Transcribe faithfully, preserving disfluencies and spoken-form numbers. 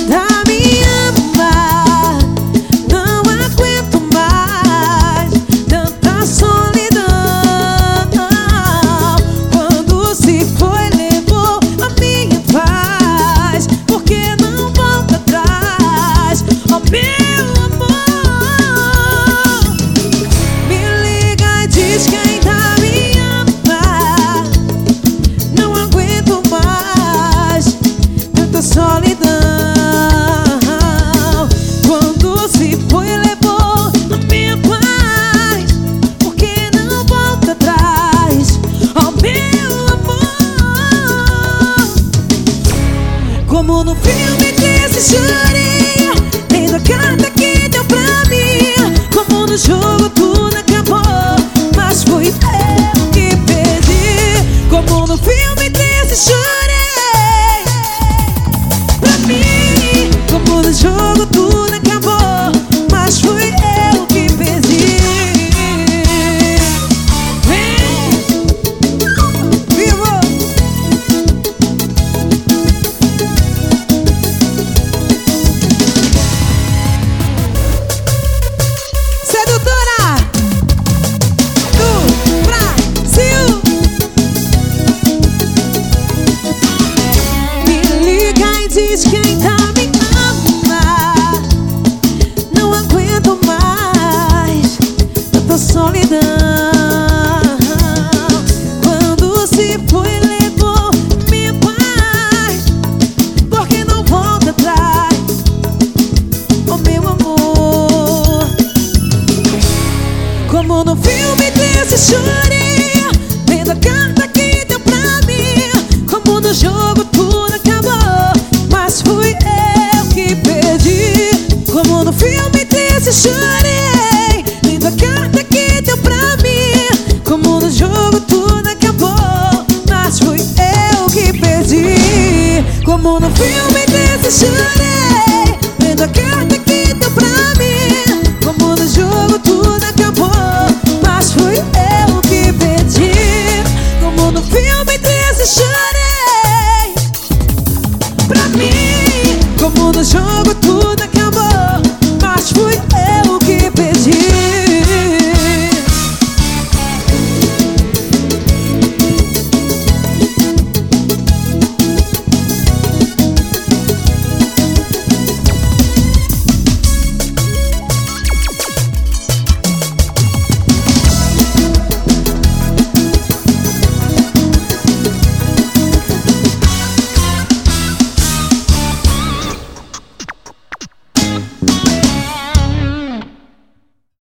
ainda me ama. Não aguento mais tanta solidão. Quando se foi, levou a minha paz. Por que não volta atrás? Oh, meu amor, me liga e diz que ainda me ama. Não aguento mais tanta solidão. Quando se foi, levou a minha paz. Por que não volta atrás? Oh, meu amor, como no filme desse chorinho, lendo a carta que deu pra mim. Como no jogo tudo acabou, mas fui eu que perdi. Como no filme desse chorei pra mim. Como no jogo tudo acabou, mas fui eu que perdi. Vivo! Sedutora do Brasil, me liga e diz que ainda me ama. Não aguento mais tanta solidão. Quando se foi, levou minha paz. Por que não volta atrás? Oh, meu amor, como no filme desse chorinho, lendo a carta que deu pra mim. Como no jogo tudo acabou, mas fui eu que perdi. Como no filme desse chorei, lendo a carta que deu pra mim. Como no jogo tudo acabou, mas fui eu que perdi. Como no filme desse chorei, lendo a carta que deu pra mim. Como no jogo tudo acabou, mas fui eu que perdi. Como no filme desse chorei pra mim. Como no jogo